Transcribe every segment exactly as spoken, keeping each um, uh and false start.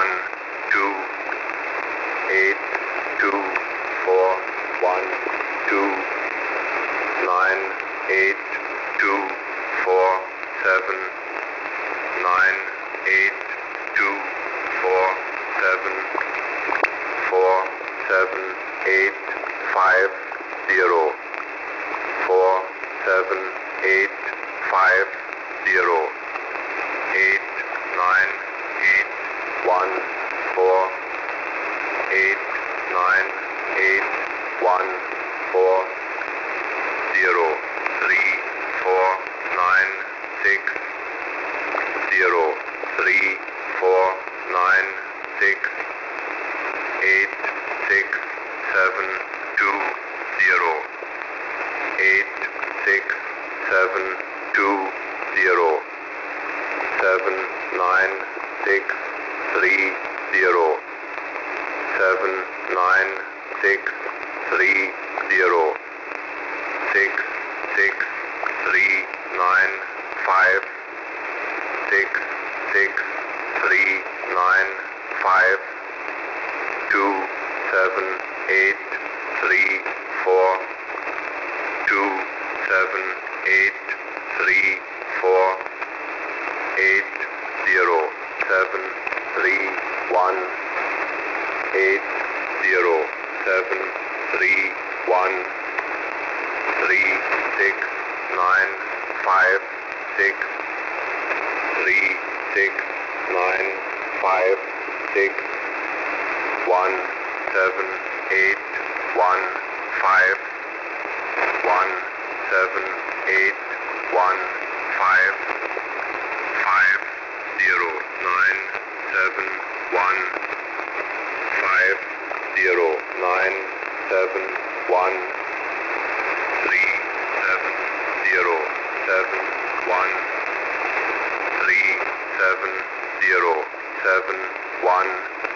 one, two, eight, two, four, one, two, nine, eight, two, four, seven, nine, eight, two, four, seven, four, seven, eight, five, zero, four, seven, eight, five, zero, eight, nine, eight, one, four, eight, nine, eight, one, four, zero, three, four, nine, six, zero, three, four, nine, six, eight, six, seven, two, zero, eight, six, seven, two, zero, seven, nine, six, three, zero, seven, nine, six, three, zero, six, six, three, nine, five, six, six, three, nine, five, two, seven, eight, three, four, two, seven, eight, three, four, eight, zero, seven, three, one, eight, zero, seven, three, one, three, six, nine, five, six, three, six, nine, five, six, one, seven, eight, one, five, one, seven, eight, one, five, five, zero, nine, seven, one, five, zero, nine, seven, one, three, seven, zero, seven, one, three, seven, zero, seven, one,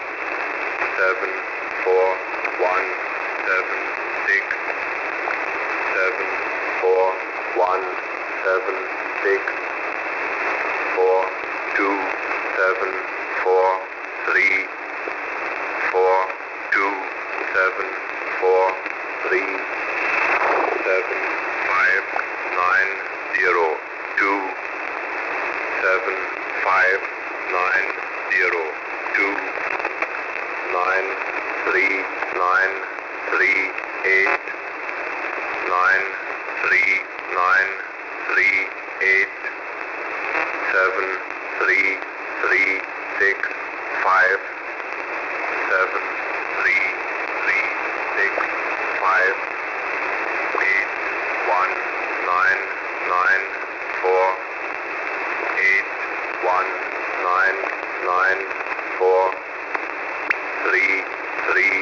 seven, four, one, seven, six, seven, four, one, seven, six, four, two, seven, four, three, four, two, seven, four, three, seven, five, nine, zero, two, seven, five, nine, zero, two, nine, three, nine, three, eight, nine, three, nine, three, eight, seven, three, three, six, five, seven, three, three, six, five, eight, one, nine, nine, four, eight, one, nine, nine, four, three, three,